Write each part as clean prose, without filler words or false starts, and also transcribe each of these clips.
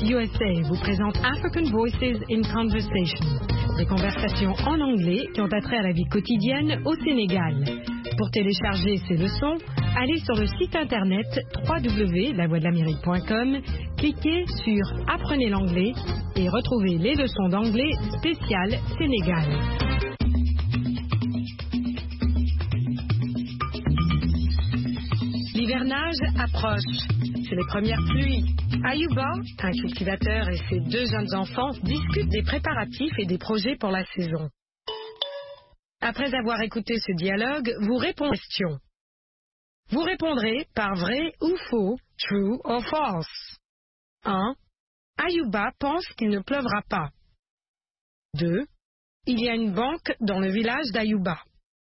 USA vous présente African Voices in Conversation, des conversations en anglais qui ont attrait à la vie quotidienne au Sénégal. Pour télécharger ces leçons, allez sur le site internet www.lavoixdelamérique.com, cliquez sur Apprenez l'anglais et retrouvez les leçons d'anglais spéciales Sénégal. L'hivernage approche. C'est les premières pluies. Ayuba, un cultivateur, et ses 2 jeunes enfants discutent des préparatifs et des projets pour la saison. Après avoir écouté ce dialogue, vous répondez aux questions. Vous répondrez par vrai ou faux, true or false. 1. Ayuba pense qu'il ne pleuvra pas. 2. Il y a une banque dans le village d'Ayuba.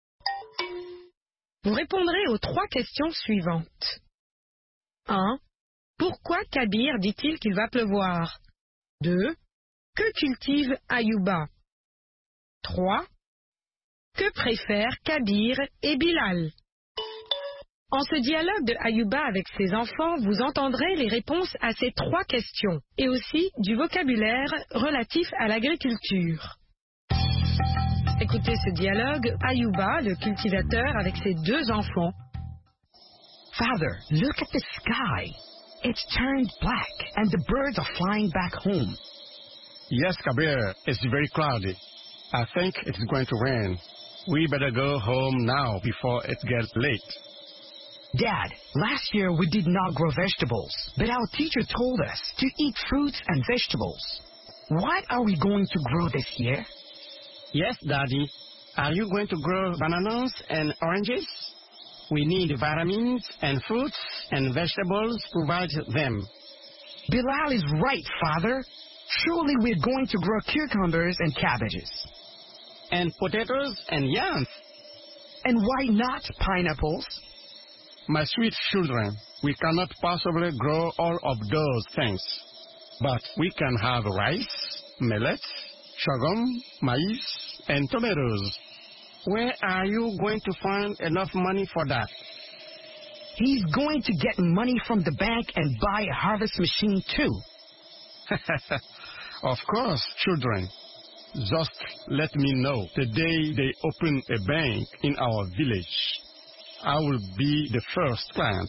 Vous répondrez aux 3 questions suivantes. 1. Pourquoi Kabir dit-il qu'il va pleuvoir? 2. Que cultive Ayuba? 3. Que préfèrent Kabir et Bilal? En ce dialogue de Ayuba avec ses enfants, vous entendrez les réponses à ces 3 questions et aussi du vocabulaire relatif à l'agriculture. Écoutez ce dialogue, Ayuba, le cultivateur, avec ses 2 enfants. Father, look at the sky. It's turned black and the birds are flying back home. Yes, Kabir, it's very cloudy. I think it's going to rain. We better go home now before it gets late. Dad, last year we did not grow vegetables, but our teacher told us to eat fruits and vegetables. What are we going to grow this year? Yes, Daddy. Are you going to grow bananas and oranges? We need vitamins and fruits and vegetables to provide them. Bilal is right, Father. Surely we're going to grow cucumbers and cabbages. And potatoes and yams. And why not pineapples? My sweet children, we cannot possibly grow all of those things. But we can have rice, millet, sorghum, maize, and tomatoes. Where are you going to find enough money for that? He's going to get money from the bank and buy a harvest machine too. Of course, children. Just let me know the day they open a bank in our village. I will be the first client.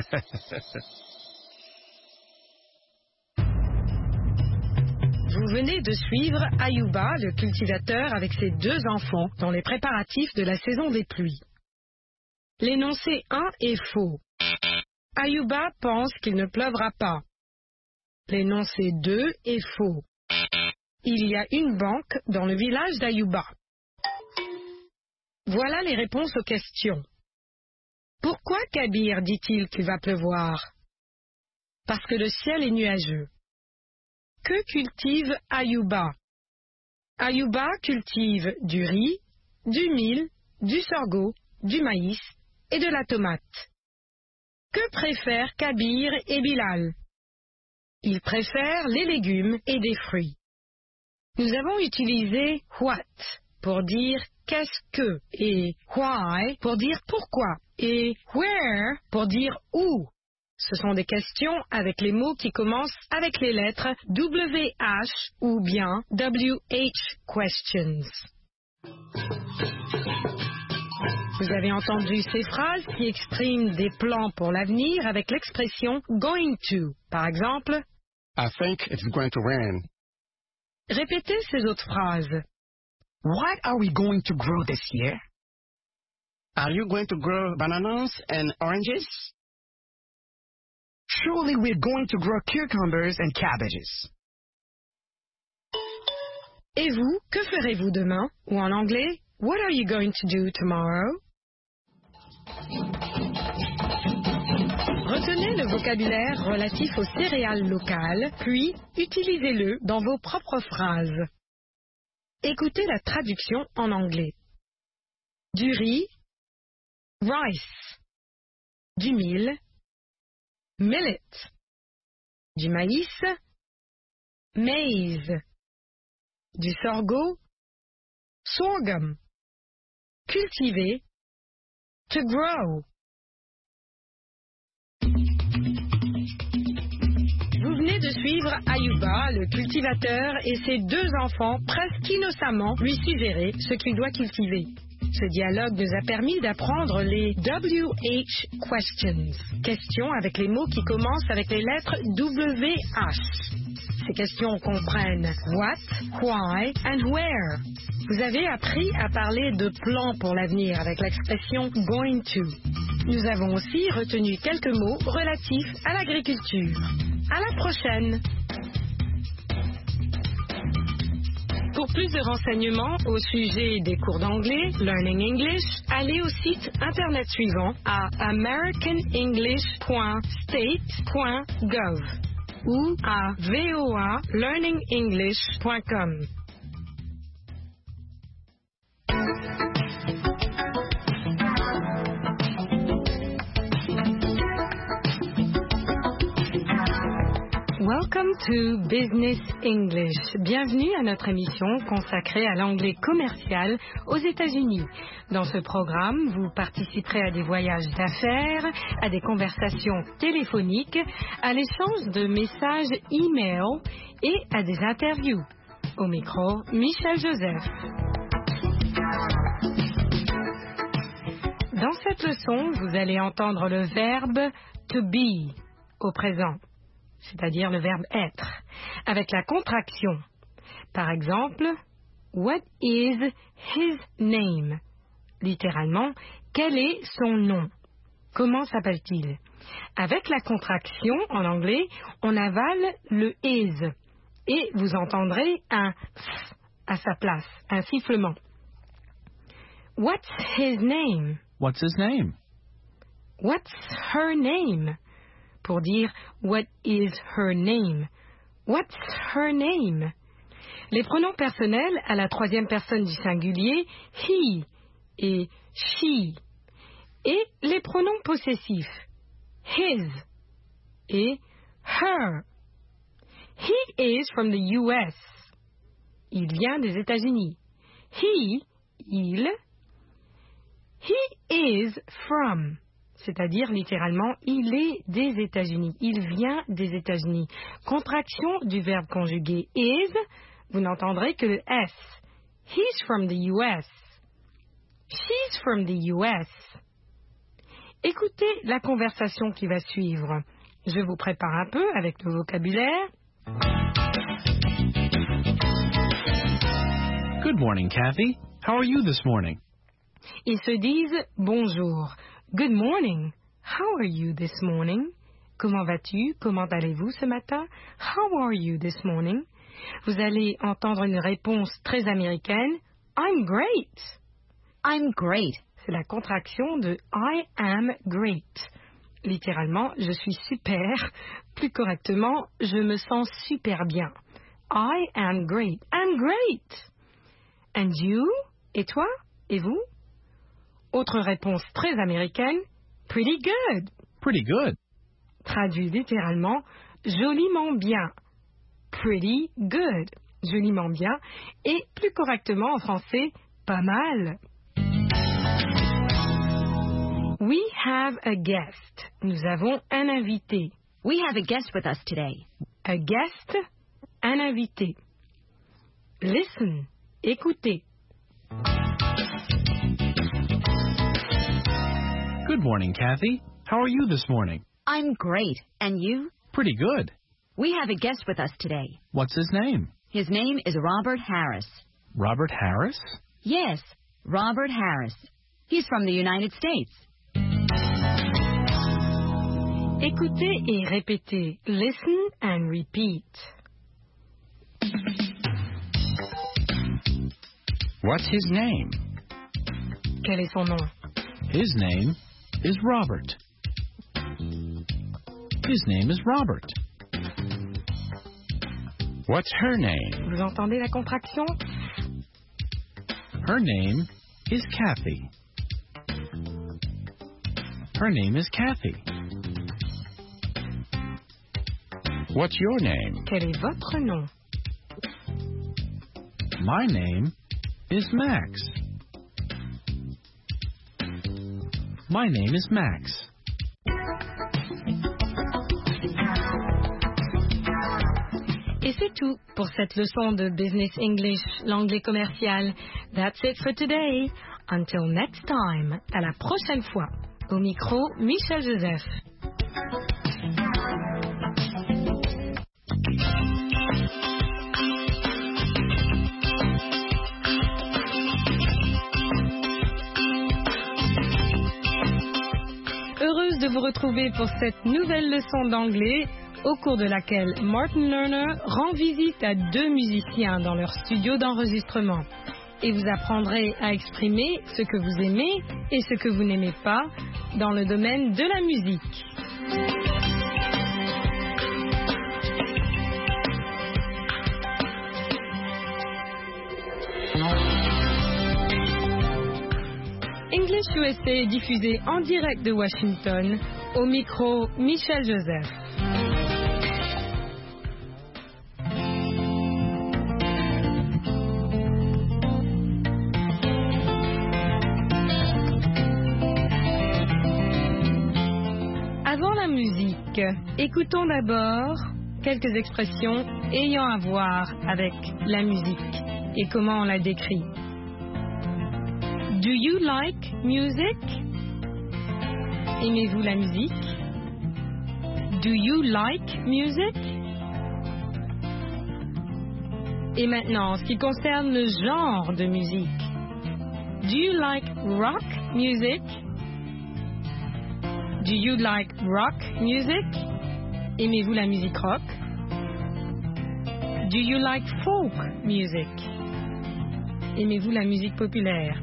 Vous venez de suivre Ayuba, le cultivateur, avec ses 2 enfants dans les préparatifs de la saison des pluies. L'énoncé 1 est faux. Ayuba pense qu'il ne pleuvra pas. L'énoncé 2 est faux. Il y a une banque dans le village d'Ayuba. Voilà les réponses aux questions. Pourquoi Kabir dit-il qu'il va pleuvoir? Parce que le ciel est nuageux. Que cultive Ayuba? Ayuba cultive du riz, du mil, du sorgho, du maïs et de la tomate. Que préfèrent Kabir et Bilal? Ils préfèrent les légumes et des fruits. Nous avons utilisé what pour dire qu'est-ce que et why pour dire pourquoi et where pour dire où. Ce sont des questions avec les mots qui commencent avec les lettres WH ou bien WH questions. Vous avez entendu ces phrases qui expriment des plans pour l'avenir avec l'expression going to. Par exemple, I think it's going to rain. Répétez ces autres phrases. What are we going to grow this year? Are you going to grow bananas and oranges? Surely we're going to grow cucumbers and cabbages. Et vous, que ferez-vous demain? Ou en anglais, what are you going to do tomorrow? Retenez le vocabulaire relatif aux céréales locales, puis utilisez-le dans vos propres phrases. Écoutez la traduction en anglais. Du riz, rice. Du mil, millet. Du maïs, maize. Du sorgho, sorghum. Cultiver, to grow. Vous venez venait de suivre Ayuba, le cultivateur, et ses 2 enfants, presque innocemment, lui suggéraient ce qu'il doit cultiver. Ce dialogue nous a permis d'apprendre les WH questions, questions avec les mots qui commencent avec les lettres WH. Ces questions comprennent what, why and where. Vous avez appris à parler de plans pour l'avenir avec l'expression going to. Nous avons aussi retenu quelques mots relatifs à l'agriculture. À la prochaine! Pour plus de renseignements au sujet des cours d'anglais, Learning English, allez au site internet suivant à americanenglish.state.gov ou à voalearningenglish.com. Welcome to Business English. Bienvenue à notre émission consacrée à l'anglais commercial aux États-Unis. Dans ce programme, vous participerez à des voyages d'affaires, à des conversations téléphoniques, à l'échange de messages e-mail et à des interviews. Au micro, Michel Joseph. Dans cette leçon, vous allez entendre le verbe to be au présent, c'est-à-dire le verbe être, avec la contraction. Par exemple, what is his name? Littéralement, quel est son nom? Comment s'appelle-t-il? Avec la contraction, en anglais, on avale le is et vous entendrez un f à sa place, un sifflement. What's his name? What's his name? What's her name? Pour dire what is her name? What's her name? Les pronoms personnels à la 3e personne du singulier, he et she. Et les pronoms possessifs, his et her. He is from the US. Il vient des États-Unis. Il. He is from. C'est-à-dire, littéralement, il est des États-Unis. Il vient des États-Unis. Contraction du verbe conjugué is, vous n'entendrez que le S. He's from the US. She's from the US. Écoutez la conversation qui va suivre. Je vous prépare un peu avec le vocabulaire. Good morning, Kathy. How are you this morning? Ils se disent bonjour. Good morning. How are you this morning? Comment vas-tu? Comment allez-vous ce matin? How are you this morning? Vous allez entendre une réponse très américaine. I'm great. I'm great. C'est la contraction de I am great. Littéralement, je suis super. Plus correctement, je me sens super bien. I am great. I'm great. And you? Et toi? Et vous? Autre réponse très américaine, pretty good. Pretty good. Traduit littéralement, joliment bien. Pretty good. Joliment bien. Et plus correctement en français, pas mal. We have a guest. Nous avons un invité. We have a guest with us today. A guest, un invité. Listen. Écoutez. Good morning, Kathy. How are you this morning? I'm great. And you? Pretty good. We have a guest with us today. What's his name? His name is Robert Harris. Robert Harris? Yes, Robert Harris. He's from the United States. Écoutez et répétez. Listen and repeat. What's his name? Quel est son nom? His name is Robert. His name is Robert. What's her name? Vous entendez la contraction? Her name is Kathy. Her name is Kathy. What's your name? Quel est votre nom? My name is Max. My name is Max. Et c'est tout pour cette leçon de Business English, l'anglais commercial. That's it for today. Until next time. À la prochaine fois. Au micro, Michel Joseph. Heureuse de vous retrouver pour cette nouvelle leçon d'anglais, au cours de laquelle Martin Lerner rend visite à 2 musiciens dans leur studio d'enregistrement. Et vous apprendrez à exprimer ce que vous aimez et ce que vous n'aimez pas dans le domaine de la musique. English USA est diffusé en direct de Washington, au micro Michel Joseph. Avant la musique, écoutons d'abord quelques expressions ayant à voir avec la musique et comment on la décrit. Do you like music? Aimez-vous la musique? Do you like music? Et maintenant, en ce qui concerne le genre de musique. Do you like rock music? Do you like rock music? Aimez-vous la musique rock? Do you like folk music? Aimez-vous la musique populaire?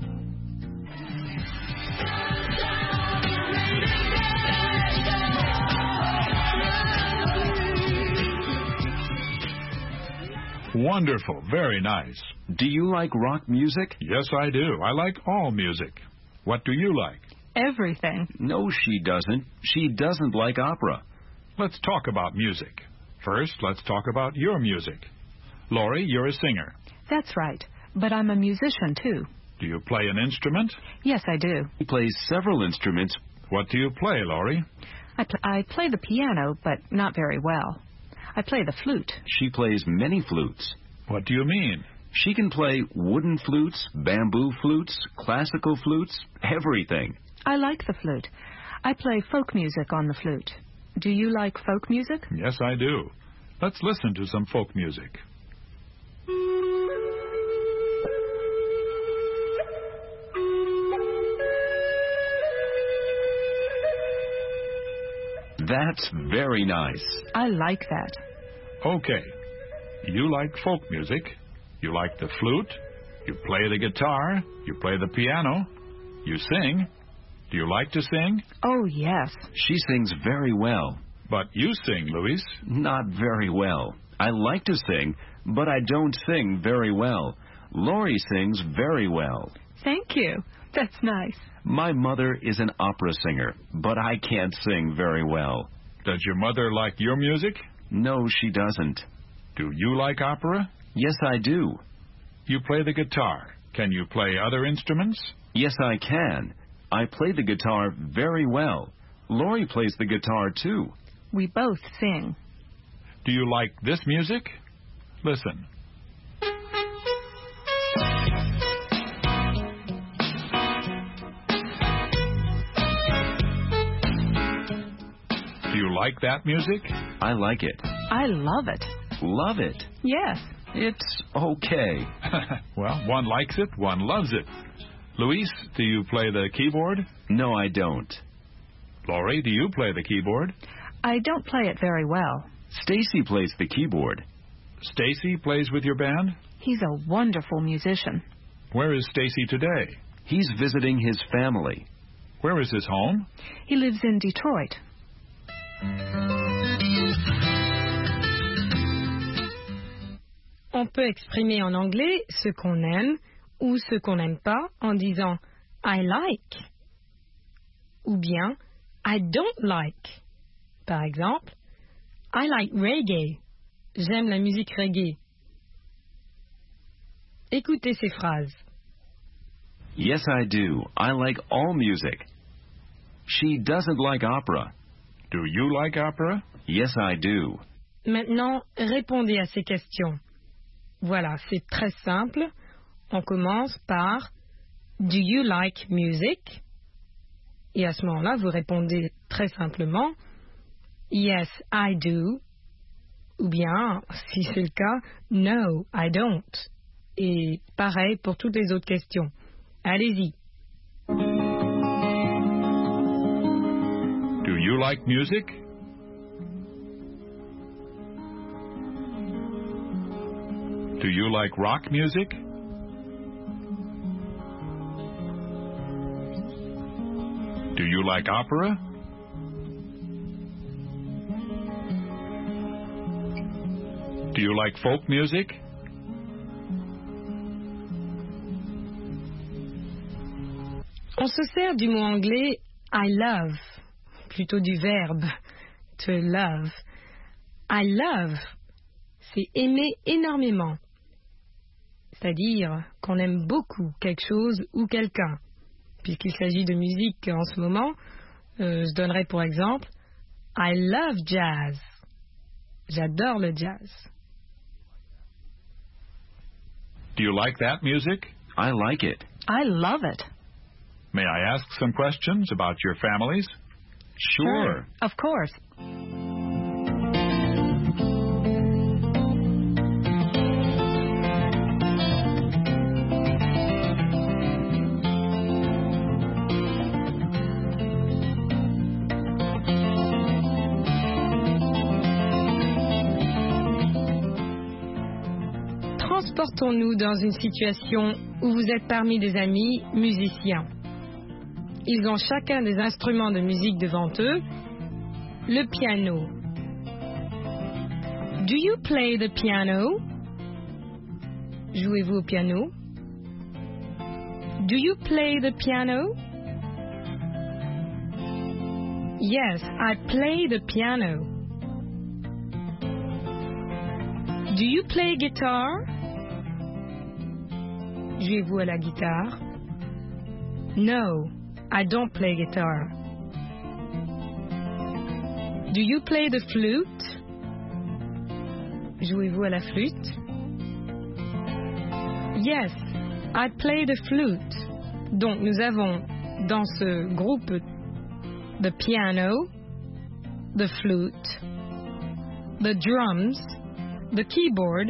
Wonderful. Very nice. Do you like rock music? Yes, I do. I like all music. What do you like? Everything. No, she doesn't. She doesn't like opera. Let's talk about music. First, let's talk about your music. Laurie, you're a singer. That's right. But I'm a musician, too. Do you play an instrument? Yes, I do. He plays several instruments. What do you play, Laurie? I play the piano, but not very well. I play the flute. She plays many flutes. What do you mean? She can play wooden flutes, bamboo flutes, classical flutes, everything. I like the flute. I play folk music on the flute. Do you like folk music? Yes, I do. Let's listen to some folk music. That's very nice. I like that. Okay. You like folk music. You like the flute. You play the guitar. You play the piano. You sing. Do you like to sing? Oh, yes. She sings very well. But you sing, Louise. Not very well. I like to sing, but I don't sing very well. Laurie sings very well. Thank you. That's nice. My mother is an opera singer, but I can't sing very well. Does your mother like your music? No, she doesn't. Do you like opera? Yes, I do. You play the guitar. Can you play other instruments? Yes, I can. I play the guitar very well. Laurie plays the guitar, too. We both sing. Do you like this music? Listen. Do you like that music? I like it. I love it. Love it? Yes. It's okay. Well, one likes it, one loves it. Luis, do you play the keyboard? No, I don't. Laurie, do you play the keyboard? I don't play it very well. Stacy plays the keyboard. Stacy plays with your band? He's a wonderful musician. Where is Stacy today? He's visiting his family. Where is his home? He lives in Detroit. On peut exprimer en anglais ce qu'on aime ou ce qu'on n'aime pas en disant I like ou bien I don't like. Par exemple, I like reggae. J'aime la musique reggae. Écoutez ces phrases. Yes, I do. I like all music. She doesn't like opera. Do you like opera? Yes, I do. Maintenant, répondez à ces questions. Voilà, c'est très simple. On commence par Do you like music? Et à ce moment-là, vous répondez très simplement Yes, I do. Ou bien, si c'est le cas, No, I don't. Et pareil pour toutes les autres questions. Allez-y. Do you like music? Do you like rock music? Do you like opera? Do you like folk music? On se sert du mot anglais I love, plutôt du verbe to love. I love, c'est aimer énormément. C'est-à-dire qu'on aime beaucoup quelque chose ou quelqu'un. Puisqu'il s'agit de musique en ce moment, je donnerai pour exemple I love jazz. J'adore le jazz. Do you like that music? I like it. I love it. May I ask some questions about your families? Sure. Of course. Transportons-nous dans une situation où vous êtes parmi des amis musiciens. Ils ont chacun des instruments de musique devant eux. Le piano. Do you play the piano? Jouez-vous au piano? Do you play the piano? Yes, I play the piano. Do you play guitar? Jouez-vous à la guitare? No, I don't play guitar. Do you play the flute? Jouez-vous à la flûte? Yes, I play the flute. Donc nous avons dans ce groupe the piano, the flute, the drums, the keyboard,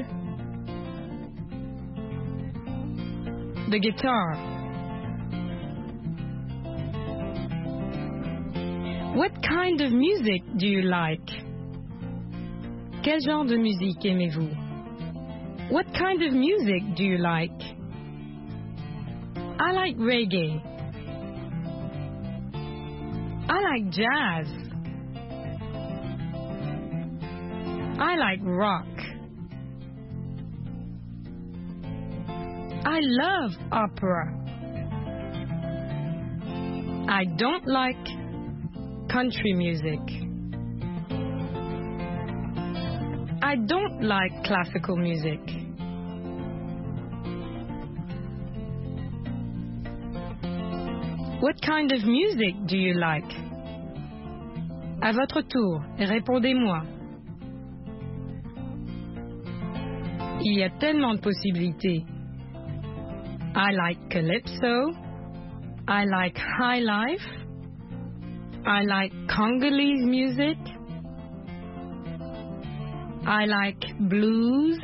the guitar. What kind of music do you like? Quel genre de musique aimez-vous? What kind of music do you like? I like reggae. I like jazz. I like rock. I love opera. I don't like country music. I don't like classical music. What kind of music do you like? À votre tour, répondez-moi. Il y a tellement de possibilités. I like calypso. I like high life. I like Congolese music. I like blues.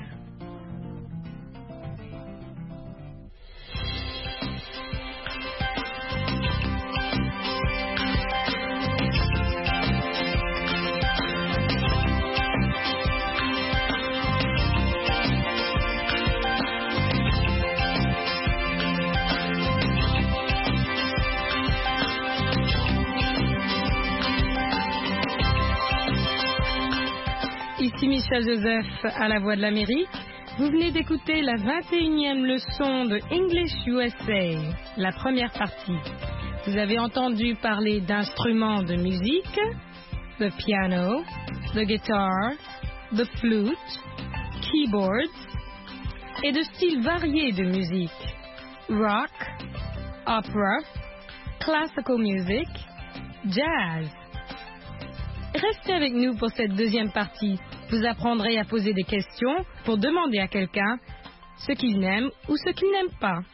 Ici Michel Joseph à la Voix de l'Amérique. Vous venez d'écouter la 21e leçon de English USA, la première partie. Vous avez entendu parler d'instruments de musique, the piano, the guitar, the flute, keyboards, et de styles variés de musique, rock, opera, classical music, jazz. Restez avec nous pour cette deuxième partie. Vous apprendrez à poser des questions pour demander à quelqu'un ce qu'il n'aime ou ce qu'il n'aime pas.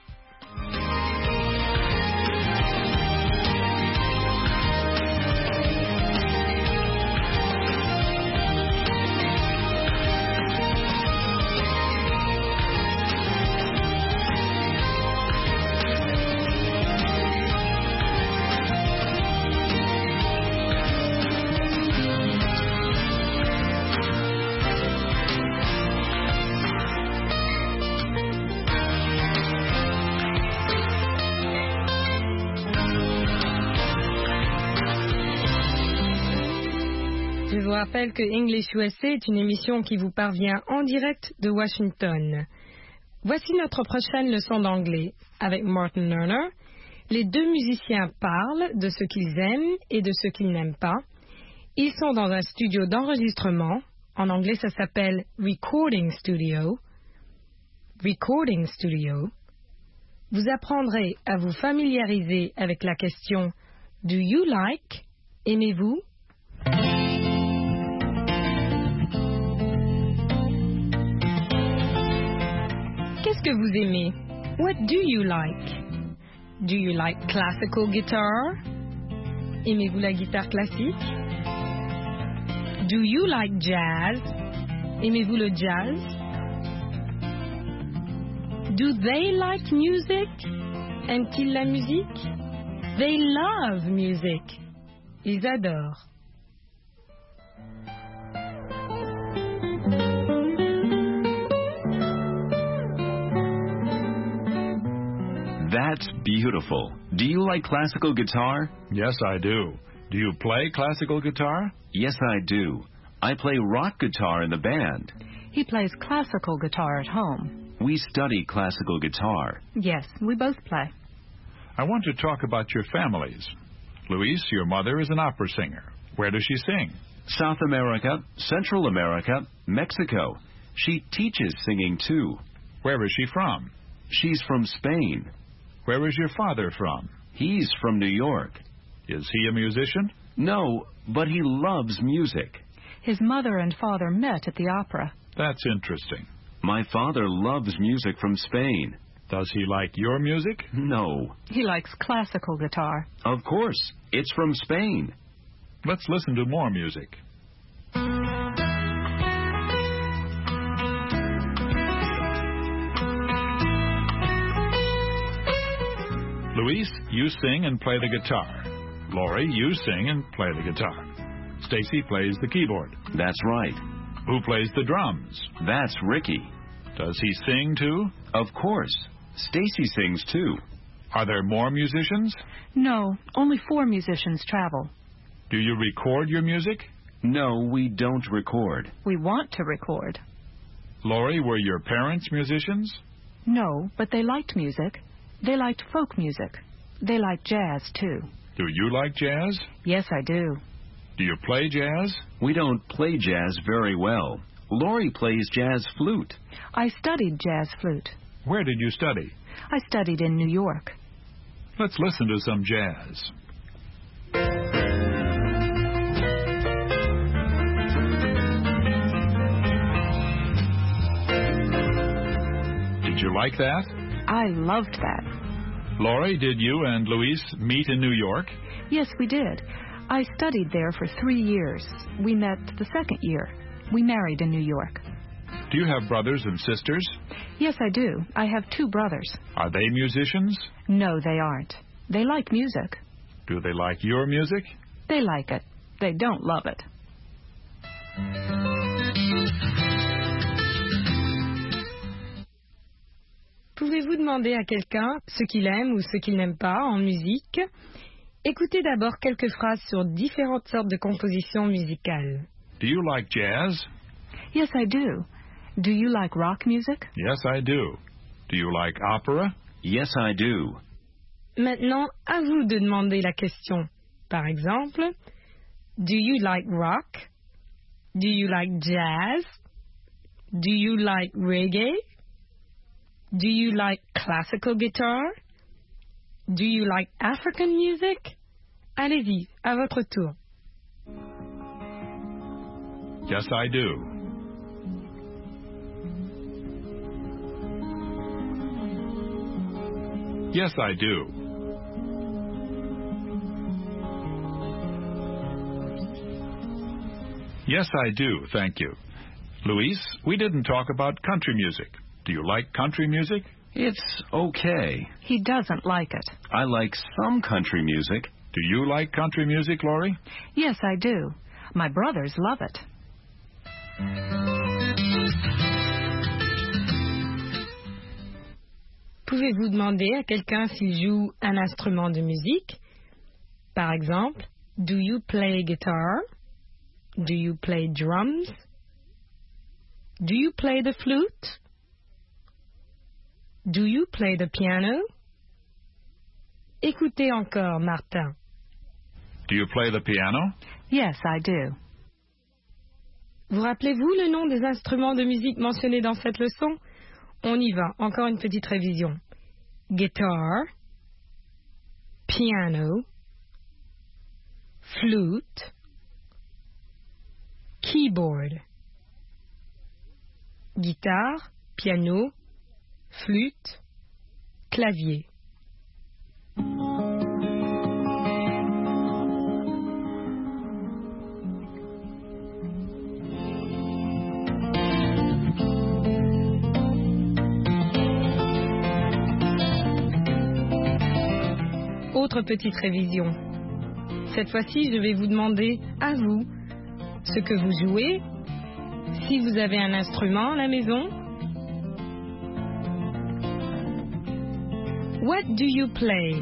Je vous rappelle que English USA est une émission qui vous parvient en direct de Washington. Voici notre prochaine leçon d'anglais. Avec Martin Lerner, les deux musiciens parlent de ce qu'ils aiment et de ce qu'ils n'aiment pas. Ils sont dans un studio d'enregistrement. En anglais, ça s'appelle Recording Studio. Recording Studio. Vous apprendrez à vous familiariser avec la question « Do you like ?» Aimez-vous? Qu'est-ce que vous aimez? What do you like? Do you like classical guitar? Aimez-vous la guitare classique? Do you like jazz? Aimez-vous le jazz? Do they like music? Aiment-ils la musique? They love music. Ils adorent. That's beautiful. Do you like classical guitar? Yes, I do. Do you play classical guitar? Yes, I do. I play rock guitar in the band. He plays classical guitar at home. We study classical guitar. Yes, we both play. I want to talk about your families. Luis, your mother is an opera singer. Where does she sing? South America, Central America, Mexico. She teaches singing too. Where is she from? She's from Spain. Where is your father from? He's from New York. Is he a musician? No, but he loves music. His mother and father met at the opera. That's interesting. My father loves music from Spain. Does he like your music? No. He likes classical guitar. Of course. It's from Spain. Let's listen to more music. Luis, you sing and play the guitar. Lori, you sing and play the guitar. Stacy plays the keyboard. That's right. Who plays the drums? That's Ricky. Does he sing too? Of course. Stacy sings too. Are there more musicians? No, only 4 musicians travel. Do you record your music? No, we don't record. We want to record. Lori, were your parents musicians? No, but they liked music. They liked folk music. They liked jazz, too. Do you like jazz? Yes, I do. Do you play jazz? We don't play jazz very well. Lori plays jazz flute. I studied jazz flute. Where did you study? I studied in New York. Let's listen to some jazz. Did you like that? I loved that. Lori, did you and Luis meet in New York? Yes, we did. I studied there for 3 years. We met the second year. We married in New York. Do you have brothers and sisters? Yes, I do. I have 2 brothers. Are they musicians? No, they aren't. They like music. Do they like your music? They like it. They don't love it. Pouvez-vous demander à quelqu'un ce qu'il aime ou ce qu'il n'aime pas en musique? Écoutez d'abord quelques phrases sur différentes sortes de compositions musicales. Do you like jazz? Yes, I do. Do you like rock music? Yes, I do. Do you like opera? Yes, I do. Maintenant, à vous de demander la question. Par exemple, do you like rock? Do you like jazz? Do you like reggae? Do you like classical guitar? Do you like African music? Allez-y, à votre tour. Yes, I do. Yes, I do. Yes, I do, thank you. Luis, we didn't talk about country music. Do you like country music? It's okay. He doesn't like it. I like some country music. Do you like country music, Laurie? Yes, I do. My brothers love it. Pouvez-vous demander à quelqu'un s'il joue un instrument de musique? Par exemple, do you play guitar? Do you play drums? Do you play the flute? Do you play the piano? Écoutez encore, Martin. Do you play the piano? Yes, I do. Vous rappelez-vous le nom des instruments de musique mentionnés dans cette leçon? On y va, encore une petite révision. Guitar, piano, flute, keyboard. Guitare, piano, flûte, clavier. Autre petite révision. Cette fois-ci, je vais vous demander à vous ce que vous jouez, si vous avez un instrument à la maison. What do you play?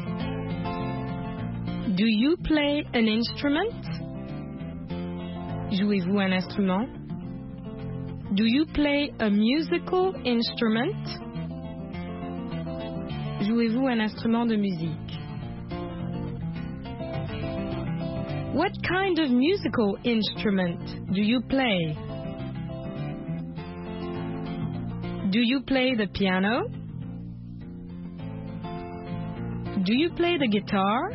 Do you play an instrument? Jouez-vous un instrument? Do you play a musical instrument? Jouez-vous un instrument de musique? What kind of musical instrument do you play? Do you play the piano? Do you play the guitar?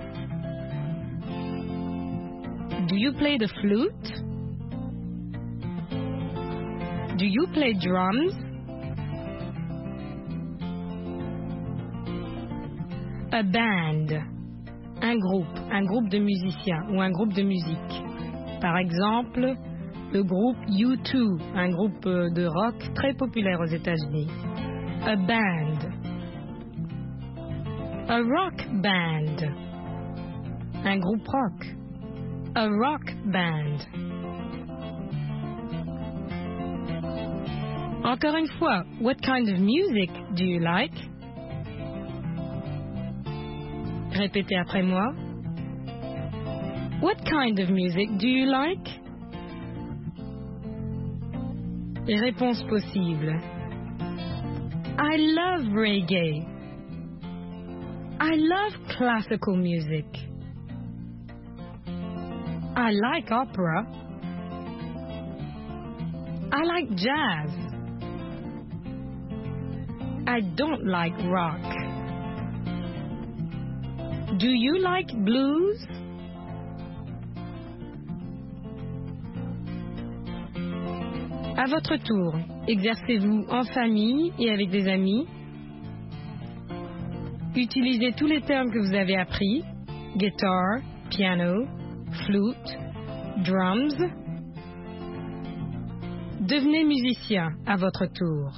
Do you play the flute? Do you play drums? A band. Un groupe de musiciens ou un groupe de musique. Par exemple, le groupe U2, un groupe de rock très populaire aux États-Unis. A band. A rock band. Un groupe rock. A rock band. Encore une fois, what kind of music do you like? Répétez après moi. What kind of music do you like? Réponse possible. I love reggae. I love classical music. I like opera. I like jazz. I don't like rock. Do you like blues? À votre tour, exercez-vous en famille et avec des amis. Utilisez tous les termes que vous avez appris. Guitar, piano, flute, drums. Devenez musicien à votre tour.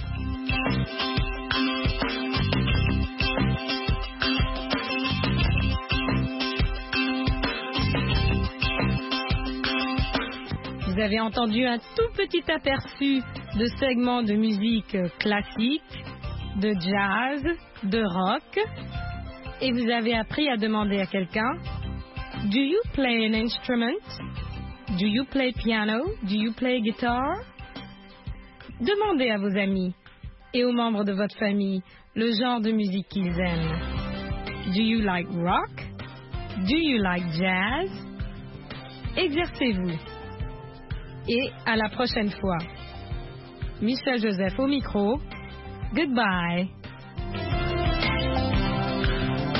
Vous avez entendu un tout petit aperçu de segments de musique classique, de jazz, de rock, et vous avez appris à demander à quelqu'un: Do you play an instrument? Do you play piano? Do you play guitar? Demandez à vos amis et aux membres de votre famille le genre de musique qu'ils aiment. Do you like rock? Do you like jazz? Exercez-vous. Et à la prochaine fois. Michel Joseph au micro. Goodbye.